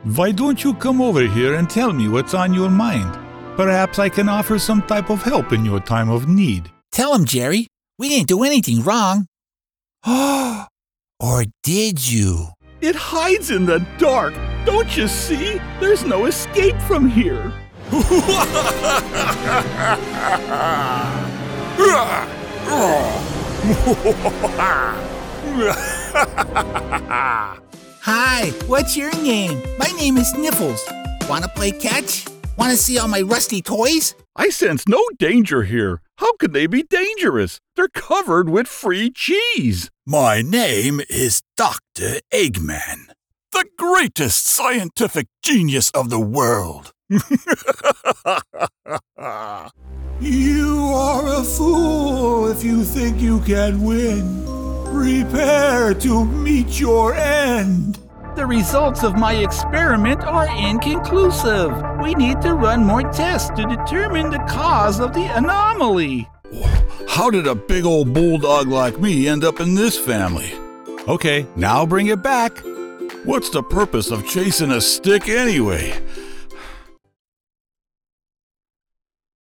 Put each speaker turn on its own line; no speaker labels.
Why don't you come over here and tell me what's on your mind? Perhaps I can offer some type of help in your time of need.
Tell him, Jerry. We didn't do anything wrong. Or did you?
It hides in the dark. Don't you see? There's no escape from here.
Hi, what's your name? My name is Sniffles. Wanna play catch? Wanna see all my rusty toys?
I sense no danger here. How could they be dangerous? They're covered with free cheese.
My name is Dr. Eggman, the greatest scientific genius of the world.
You are a fool if you think you can win. Prepare to meet your end.
The results of my experiment are inconclusive. We need to run more tests to determine the cause of the anomaly.
How did a big old bulldog like me end up in this family?
Okay, now bring it back.
What's the purpose of chasing a stick anyway?